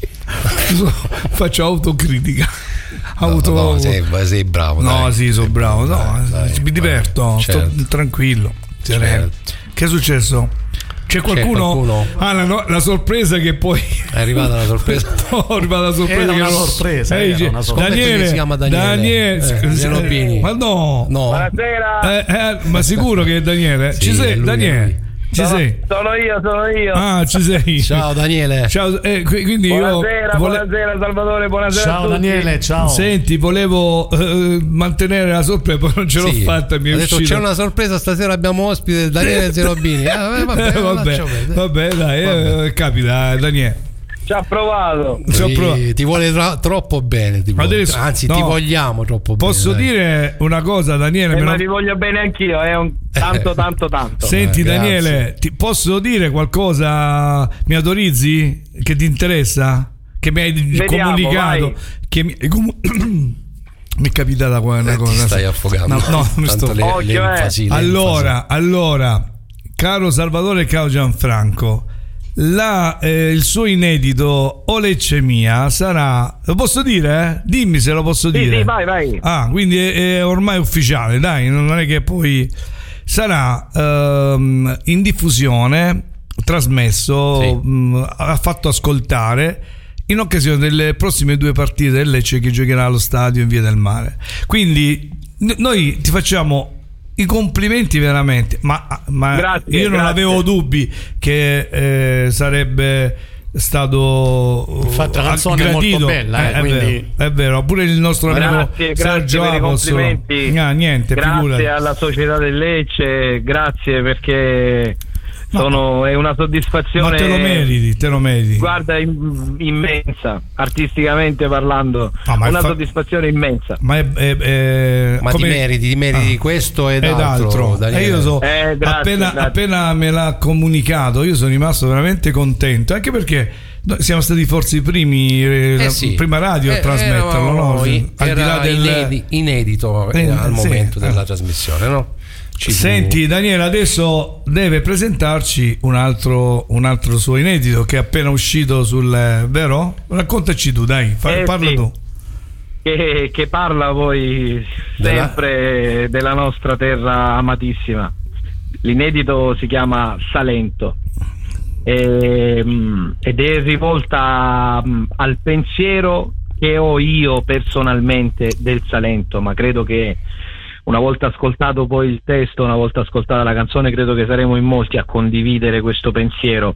Faccio autocritica. Auto... No, no, sei, sei bravo. No, dai. sì, sono bravo. No, dai, dai, mi diverto, certo. sto tranquillo. Certo. Che è successo? C'è qualcuno? C'è qualcuno? Ah, la, no, la sorpresa che poi è arrivata la sorpresa. No, è arrivata la sorpresa. Era che una non... sorpresa. Ehi, era una sorpresa. Daniele, si chiama Daniele. Daniele, eh, ma no, no. Buonasera. Eh, eh, ma sicuro che è Daniele? Sì, ci sei, lui, Daniele? lui. Ci sono, sei? sono io, sono io. Ah, ci sei. Ciao Daniele. Ciao, eh, quindi buonasera, io vole... buonasera Salvatore, buonasera ciao a tutti. Daniele, ciao. Senti, volevo eh, mantenere la sorpresa, poi non ce l'ho sì. fatta, mi è Ho detto, uscito. c'è una sorpresa stasera, abbiamo ospite Daniele Zerobini. Ah, vabbè, eh, vabbè, vabbè, dai, vabbè. Eh, capita, Daniele. Ci ha provato. Ci ho provato. Ti, ti vuole tra- troppo bene, ti vuole. Adesso, anzi no, ti vogliamo troppo posso bene. Posso dire una cosa, Daniele? Eh, me ma lo... vi voglio bene anch'io, è eh, un tanto tanto tanto. Senti eh, Daniele, ti posso dire qualcosa? Mi autorizzi? Che ti interessa? Che mi hai Vediamo, comunicato? vai. Che mi... mi è capitata qua una eh, cosa. Ti stai affogando. No, no, mi sto... le, Occhio, l'enfasi, eh. Allora, allora, caro Salvatore e caro Gianfranco, la, eh, il suo inedito O Lecce Mia sarà, lo posso dire? Eh? Dimmi se lo posso sì, dire. Sì, vai, vai. Ah, quindi è, è ormai ufficiale, dai, non è che poi sarà ehm, in diffusione, trasmesso, sì. mh, ha fatto ascoltare in occasione delle prossime due partite del Lecce che giocherà allo stadio in Via del Mare. Quindi n- noi ti facciamo i complimenti veramente, ma, ma grazie, io non grazie. avevo dubbi che eh, sarebbe stato infatti la canzone gradito. È molto bella, eh, eh, quindi... è, vero, è vero, pure il nostro grazie, amico grazie Sergio per i Apostolo. complimenti. Ah, niente, grazie figurati. alla società del Lecce, grazie perché sono, è una soddisfazione. Ma te lo meriti, te lo meriti. Guarda, immensa, artisticamente parlando, no, una fa... soddisfazione immensa. Ma è, è, è... ma come... ti meriti, ti meriti ah. questo ed, ed altro. altro. E io so, eh, grazie, appena, grazie. appena me l'ha comunicato, io sono rimasto veramente contento, anche perché siamo stati forse i primi, eh la sì. prima radio eh, a trasmetterlo, no? In, al di là del inedito, inedito eh, al momento sì. della eh. trasmissione, no? Ci Senti Daniele, adesso deve presentarci un altro, un altro suo inedito che è appena uscito sul, vero? Raccontaci tu, dai, fa, eh, parla sì. tu. Che, che parla poi sempre della... della nostra terra amatissima. L'inedito si chiama Salento e, ed è rivolta al pensiero che ho io personalmente del Salento, ma credo che una volta ascoltato poi il testo, una volta ascoltata la canzone, credo che saremo in molti a condividere questo pensiero,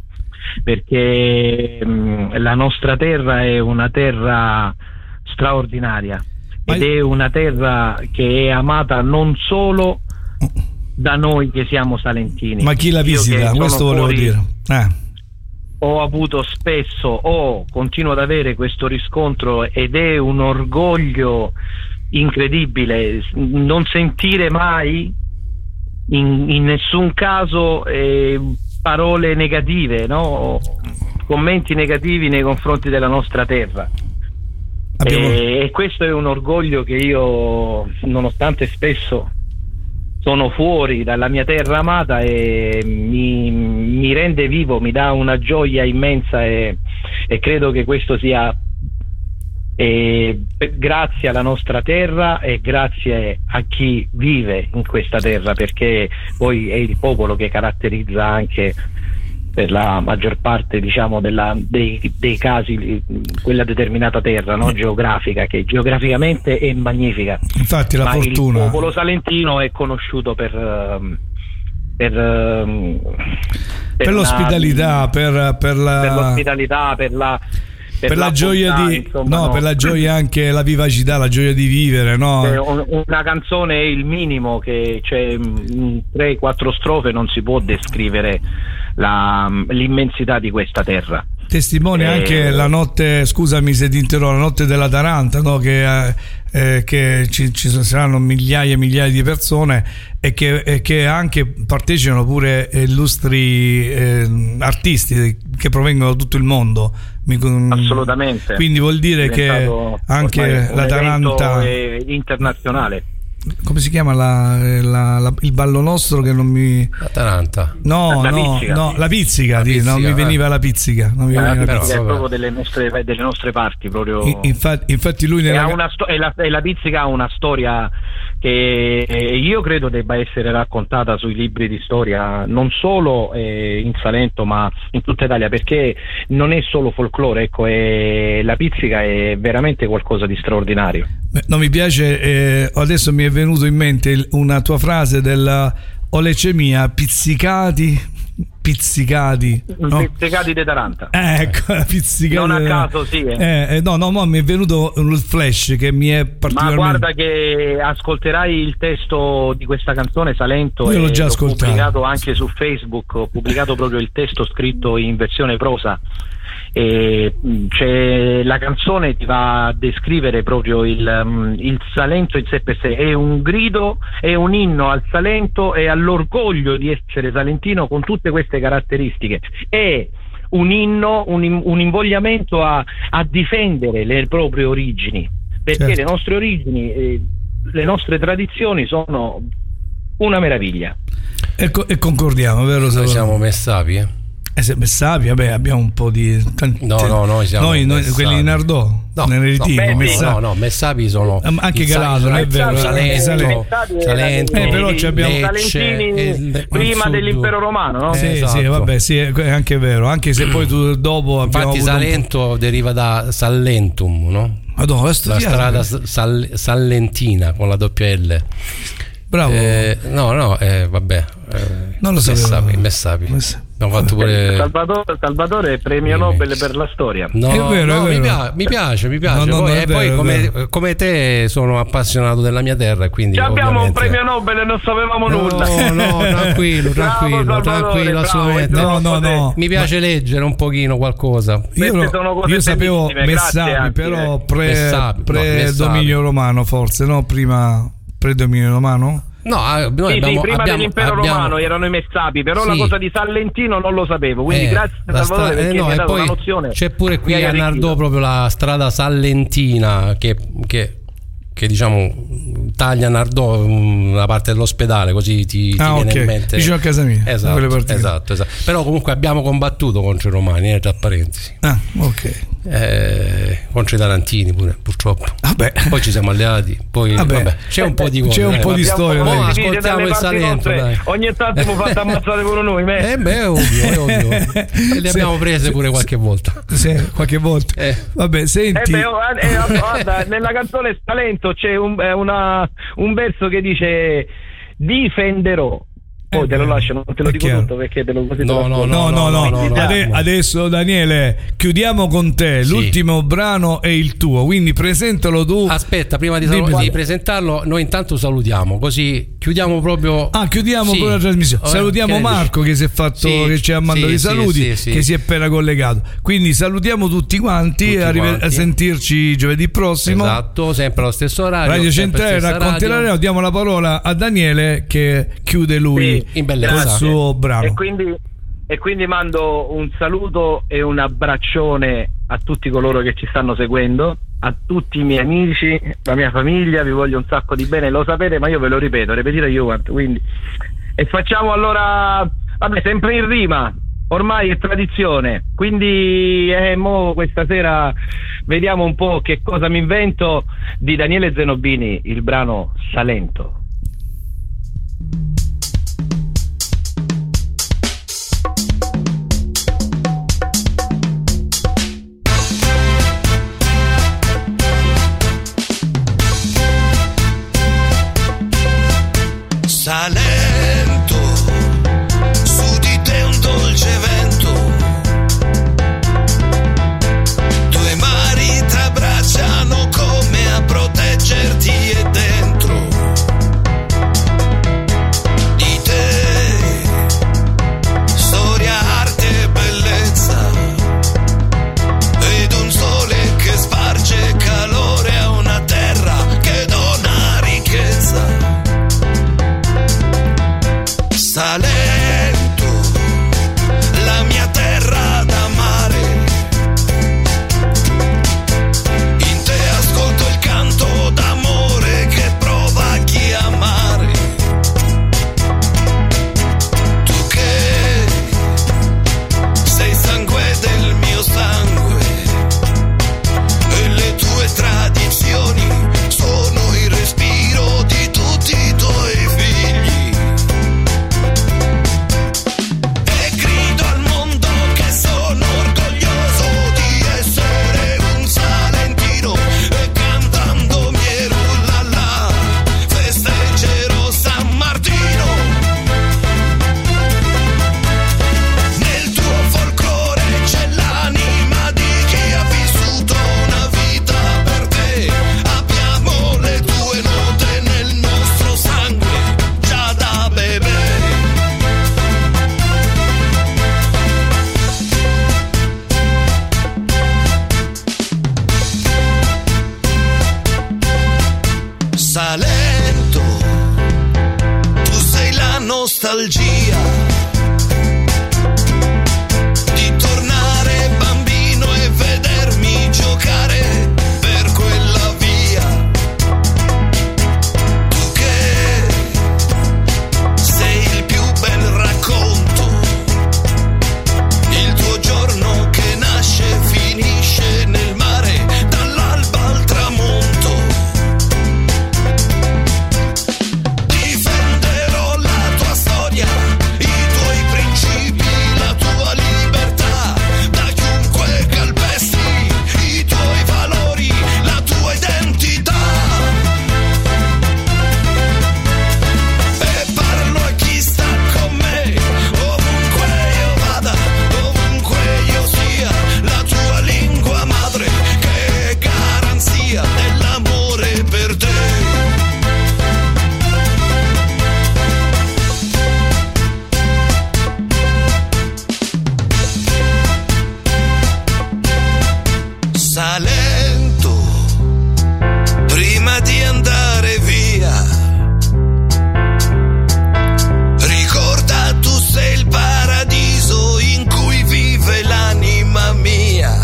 perché mh, la nostra terra è una terra straordinaria ed è una terra che è amata non solo da noi che siamo salentini, ma chi la visita, questo volevo fuori, dire eh. ho avuto spesso o continuo ad avere questo riscontro ed è un orgoglio incredibile non sentire mai in, in nessun caso eh, parole negative, no? Commenti negativi nei confronti della nostra terra. Abbiamo... e, e questo è un orgoglio che io, nonostante spesso sono fuori dalla mia terra amata, e mi, mi rende vivo, mi dà una gioia immensa e, e credo che questo sia E grazie alla nostra terra e grazie a chi vive in questa terra, perché poi è il popolo che caratterizza anche per la maggior parte, diciamo, della, dei, dei casi quella determinata terra, no? Geografica, che geograficamente è magnifica. Infatti la ma fortuna, il popolo salentino è conosciuto per per, per, per l'ospitalità, una, per, per, la... per l'ospitalità, per la per, per la, la gioia bontà, di insomma, no, no, per la gioia, anche la vivacità, la gioia di vivere, no? Eh, una canzone è il minimo, che c'è in tre quattro strofe non si può descrivere la, l'immensità di questa terra. Testimonia Eh, anche la notte, scusami se ti interrompo, la notte della Taranta, no? Che, eh, che ci, ci saranno migliaia e migliaia di persone e che, e che anche partecipano pure illustri eh, artisti che provengono da tutto il mondo. Assolutamente. Quindi vuol dire che anche la Taranta è internazionale. Come si chiama la, la, la, il ballo nostro che non mi... La Taranta. No, La no, pizzica. no, la pizzica, La di, pizzica, non mi eh. veniva la pizzica. Non mi La veniva la pizzica pizzica. è proprio delle nostre, delle nostre parti, proprio. In- Infatti, infatti lui E nella... ha una sto- e la, e la pizzica ha una storia che io credo debba essere raccontata sui libri di storia, non solo eh, in Salento ma in tutta Italia, perché non è solo folklore, ecco, è, la pizzica è veramente qualcosa di straordinario. Non mi piace, eh, adesso mi è venuto in mente il- una tua frase della olecemia, pizzicati, pizzicati, no? Pizzicati di Taranta. Eh, ecco, pizzicati. Non a caso, sì, eh. Eh, eh, no, no, ma mi è venuto un flash che mi è Ma particolarmente... guarda che ascolterai il testo di questa canzone, Salento. Io l'ho e già ascoltato. pubblicato anche su Facebook, ho pubblicato proprio il testo scritto in versione prosa. E mh, c'è, la canzone ti va a descrivere proprio il, mh, il Salento in sé per sé, è un grido, è un inno al Salento e all'orgoglio di essere salentino con tutte queste caratteristiche, è un inno, un, in- un invogliamento a, a difendere le proprie origini, perché Certo. le nostre origini, eh, le nostre tradizioni sono una meraviglia. E, co- e concordiamo, vero? Noi Salvatore? siamo Messapi, eh? Eh, se Messapi, vabbè, abbiamo un po' di... tanti- No, no, noi siamo noi, noi- Messapi. quelli di Nardò, No, Neretico, no, Messapi. no, no, Messapi sono Um, anche il Sa- Galato, non è vero, Salento, Salento. Salento, Eh, però ci abbiamo- Lecce, Salentini e il- prima il sud. dell'impero romano, no? Sì, esatto. sì, vabbè, sì, è anche vero, anche se poi tu dopo abbiamo Infatti avuto un- Salento deriva da Sallentum, no? Madonna, l'ho La studiato. strada Sal- Sallentina con la doppia L. Bravo. Eh, no, no, eh, vabbè. Eh, Non lo sapevo. Messapi, Messapi. Messapi. Abbiamo fatto pure... Salvatore, Salvatore è premio Nobel per la storia. No, È vero, no, è mi, vero. pia- mi piace, mi piace. No, no, poi, no, è e poi vero, è come, vero. come te sono appassionato della mia terra e quindi Ci abbiamo un ovviamente- premio Nobel e non sapevamo No, nulla. no, tranquillo, Bravo, tranquillo, Salvatore, tranquillo, bravo, assolutamente. No, no, no. Mi piace leggere un pochino qualcosa. Io, Queste sono cose io sapevo bellissime, Messapi, grazie anche. però pre, Messapi, no, pre Messapi. dominio romano, forse, no? Prima pre-dominio romano? No, eh, noi Sì, sì, abbiamo, prima abbiamo, dell'impero abbiamo- romano erano i Messapi, però Sì. la cosa di Salentino non lo sapevo, quindi Eh, grazie la Salvatore stra- eh, perché no, mi hai e dato poi una nozione. c'è pure qui Mi hai a arricchito. Nardò proprio la strada sallentina che, che, che diciamo taglia Nardò, una parte dell'ospedale, così ti, ti Ah, viene ok. in mente. Vicino a casa mia, Esatto, quelle partite. esatto, esatto. Però comunque abbiamo combattuto contro i romani, eh, tra parentesi. Ah, ok. Eh, contro i tarantini pure, purtroppo. Vabbè. Poi ci siamo alleati, poi Vabbè. vabbè, c'è un po' di cose. C'è un dai, po' di vabbè. storia, Mo' dai. ascoltiamo il Salento, dai. Ogni tanto mi fate ammazzare pure noi, me. Eh beh, è ovvio, è ovvio. E le abbiamo prese pure qualche volta. Sì, qualche volta. Eh. Vabbè, Eh senti. beh, oh, eh, eh, guarda, nella canzone Salento c'è un, eh, una, un verso che dice difenderò. Poi Eh, te lo lascio, non te lo è dico chiaro. tutto perché te lo così te No, lo no, ascolto. No, no, no, no, no, Ade- no. adesso Daniele chiudiamo con te. Sì. L'ultimo brano è il tuo, quindi presentalo tu. Aspetta, prima di, Dimmi. salu- di presentarlo, noi intanto salutiamo, così chiudiamo proprio. Ah, chiudiamo Sì. con la trasmissione. Eh, Salutiamo che ne Marco dici? che si è fatto, Sì, che ci ha mandato sì, i sì, saluti, sì, sì. che si è appena collegato. Quindi salutiamo tutti quanti, Tutti e arrive- quanti. a sentirci giovedì prossimo. Esatto, sempre allo stesso orario. Radio sempre Centrale stessa racconti la radio. radio. Diamo la parola a Daniele che chiude lui Sì, in col bellezza. suo E brano. quindi, e quindi mando un saluto e un abbraccione a tutti coloro che ci stanno seguendo, a tutti i miei amici, la mia famiglia, vi voglio un sacco di bene, lo sapete, ma io ve lo ripeto, ripetite io quanto, quindi. E facciamo allora, vabbè, sempre in rima, ormai è tradizione, quindi eh, mo questa sera vediamo un po' che cosa mi invento di Daniele Zenobini, il brano Salento. Salento, su di te un dolce vento, due Salento, tu sei la nostalgia di tornare bambino e vedermi giocare per quella via. Tu che sei il più bel racconto, il tuo giorno che nasce e finisce nel mare dall'alba al tramonto. Salento, prima di andare via, ricorda tu sei il paradiso in cui vive l'anima mia.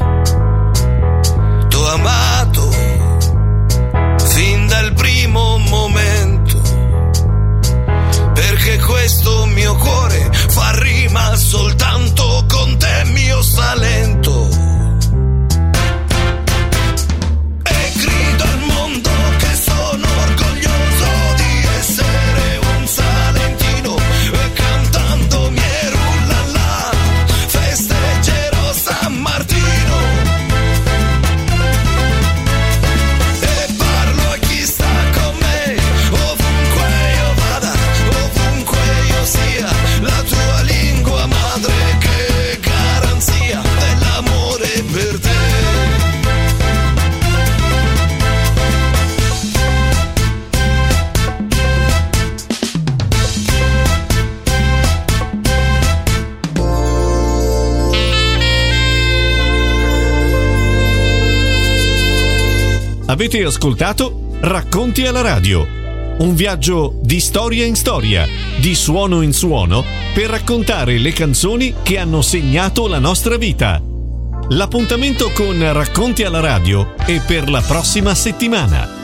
T'ho amato fin dal primo momento, perché questo mio cuore fa rima soltanto con te, mio Salento. Avete ascoltato Racconti alla radio, un viaggio di storia in storia, di suono in suono, per raccontare le canzoni che hanno segnato la nostra vita. L'appuntamento con Racconti alla radio è per la prossima settimana.